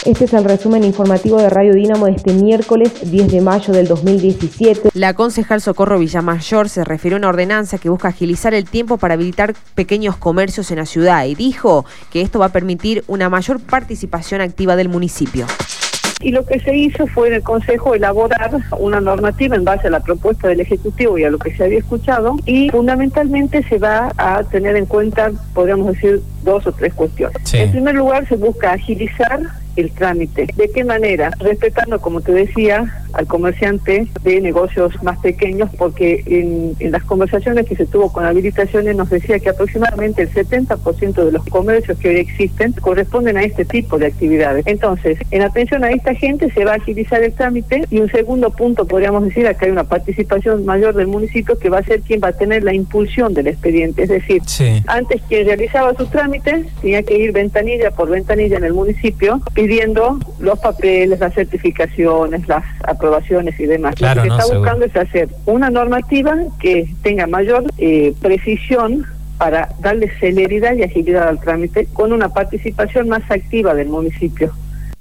Este es el resumen informativo de Radio Dínamo de este miércoles 10 de mayo del 2017. La concejal Socorro Villamayor se refirió a una ordenanza que busca agilizar el tiempo para habilitar pequeños comercios en la ciudad y dijo que esto va a permitir una mayor participación activa del municipio. Y lo que se hizo fue en el Consejo elaborar una normativa en base a la propuesta del Ejecutivo y a lo que se había escuchado, y fundamentalmente se va a tener en cuenta, podríamos decir, 2 o 3 cuestiones. Sí. En primer lugar, se busca agilizar el trámite. ¿De qué manera? Respetando, como te decía, al comerciante de negocios más pequeños, porque en las conversaciones que se tuvo con habilitaciones nos decía que aproximadamente el 70% de los comercios que hoy existen corresponden a este tipo de actividades. Entonces, en atención a esta gente se va a agilizar el trámite, y un segundo punto, podríamos decir, acá hay una participación mayor del municipio que va a ser quien va a tener la impulsión del expediente. Es decir, sí, antes quien realizaba su trámite tenía que ir ventanilla por ventanilla en el municipio pidiendo los papeles, las certificaciones, las aprobaciones y demás. Claro, lo que está buscando seguro es hacer una normativa que tenga mayor precisión para darle celeridad y agilidad al trámite, con una participación más activa del municipio.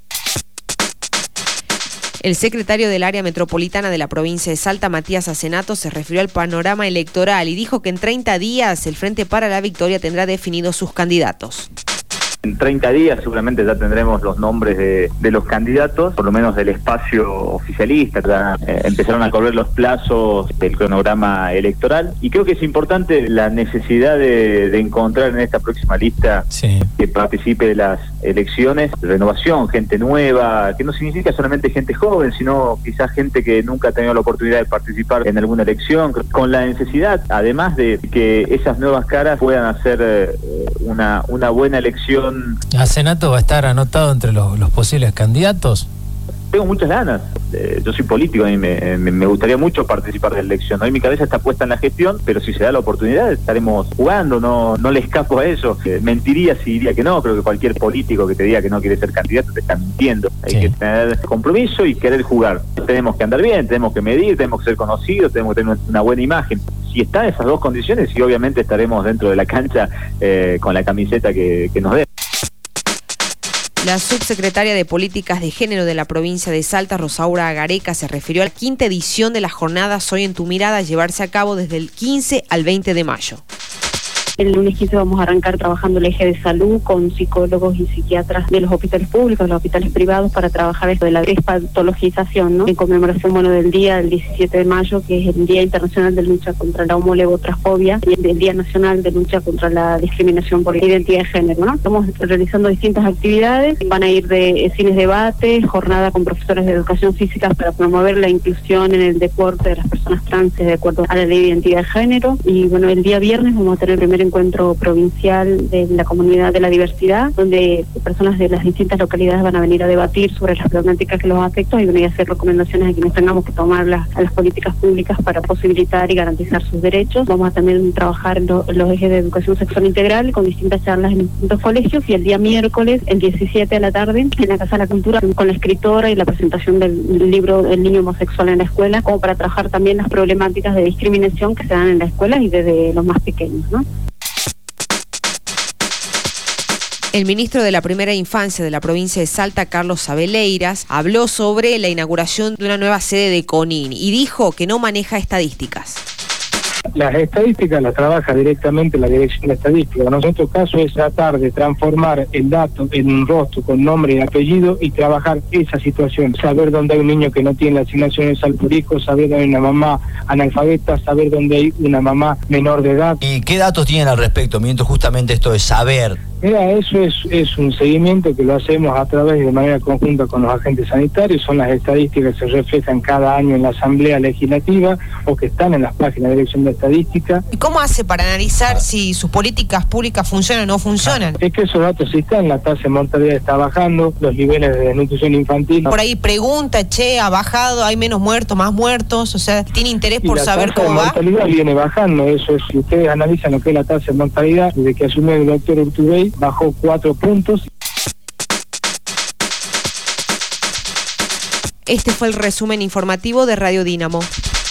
El secretario del área metropolitana de la provincia de Salta, Matías Acenato, se refirió al panorama electoral y dijo que en 30 días el Frente para la Victoria tendrá definidos sus candidatos. En 30 días seguramente ya tendremos los nombres de los candidatos, por lo menos del espacio oficialista. Ya empezaron a correr los plazos del cronograma electoral, y creo que es importante la necesidad de encontrar en esta próxima lista que participe de las elecciones renovación, gente nueva, que no significa solamente gente joven, sino quizás gente que nunca ha tenido la oportunidad de participar en alguna elección, con la necesidad, además de que esas nuevas caras puedan hacer una buena elección. ¿Acenato va a estar anotado entre los posibles candidatos? Tengo muchas ganas. Yo soy político, a mí me gustaría mucho participar de la elección. Hoy mi cabeza está puesta en la gestión, pero si se da la oportunidad estaremos jugando, no le escapo a eso. Mentiría si diría que no. Creo que cualquier político que te diga que no quiere ser candidato te está mintiendo. Hay que tener compromiso y querer jugar. Tenemos que andar bien, tenemos que medir, tenemos que ser conocidos, tenemos que tener una buena imagen. Si están esas dos condiciones, y obviamente estaremos dentro de la cancha con la camiseta que nos dé. La subsecretaria de Políticas de Género de la provincia de Salta, Rosaura Gareca, se refirió a la 5ª edición de las jornadas Hoy en tu Mirada, a llevarse a cabo desde el 15 al 20 de mayo. El lunes 15 vamos a arrancar trabajando el eje de salud con psicólogos y psiquiatras de los hospitales públicos, los hospitales privados, para trabajar esto de la despatologización, ¿no? En conmemoración, del día del 17 de mayo, que es el Día Internacional de Lucha contra la Homolevotransfobia, y el Día Nacional de Lucha contra la Discriminación por Identidad de Género, ¿no? Estamos realizando distintas actividades, van a ir de cines debates, jornada con profesores de educación física para promover la inclusión en el deporte de las personas trans de acuerdo a la ley de identidad de género, y el día viernes vamos a tener el primer encuentro provincial de la comunidad de la diversidad, donde personas de las distintas localidades van a venir a debatir sobre las problemáticas que los afectan y a hacer recomendaciones a quienes tengamos que tomarlas a las políticas públicas para posibilitar y garantizar sus derechos. Vamos a también trabajar los ejes de educación sexual integral con distintas charlas en distintos colegios, y el día miércoles, el 17 a la tarde, en la Casa de la Cultura, con la escritora y la presentación del libro El niño homosexual en la escuela, como para trabajar también las problemáticas de discriminación que se dan en la escuela y desde los más pequeños, ¿no? El ministro de la Primera Infancia de la provincia de Salta, Carlos Abeleiras, habló sobre la inauguración de una nueva sede de CONIN y dijo que no maneja estadísticas. Las estadísticas las trabaja directamente la Dirección de Estadística. En nuestro caso es tratar de transformar el dato en un rostro con nombre y apellido y trabajar esa situación. Saber dónde hay un niño que no tiene la asignación universal por hijo, saber dónde hay una mamá analfabeta, saber dónde hay una mamá menor de edad. ¿Y qué datos tienen al respecto? Mientras justamente esto de saber. Mira, eso es un seguimiento que lo hacemos a través de manera conjunta con los agentes sanitarios. Son las estadísticas que se reflejan cada año en la Asamblea Legislativa o que están en las páginas de Dirección de Estadística. ¿Y cómo hace para analizar si sus políticas públicas funcionan o no funcionan? Es que esos datos sí están, la tasa de mortalidad está bajando, los niveles de desnutrición infantil. Por ahí pregunta, ha bajado, hay menos muertos, más muertos, o sea, ¿tiene interés por saber cómo va? La mortalidad viene bajando, eso es, si ustedes analizan lo que es la tasa de mortalidad, desde que asumió el doctor Urtubey, bajó 4 puntos. Este fue el resumen informativo de Radio Dínamo.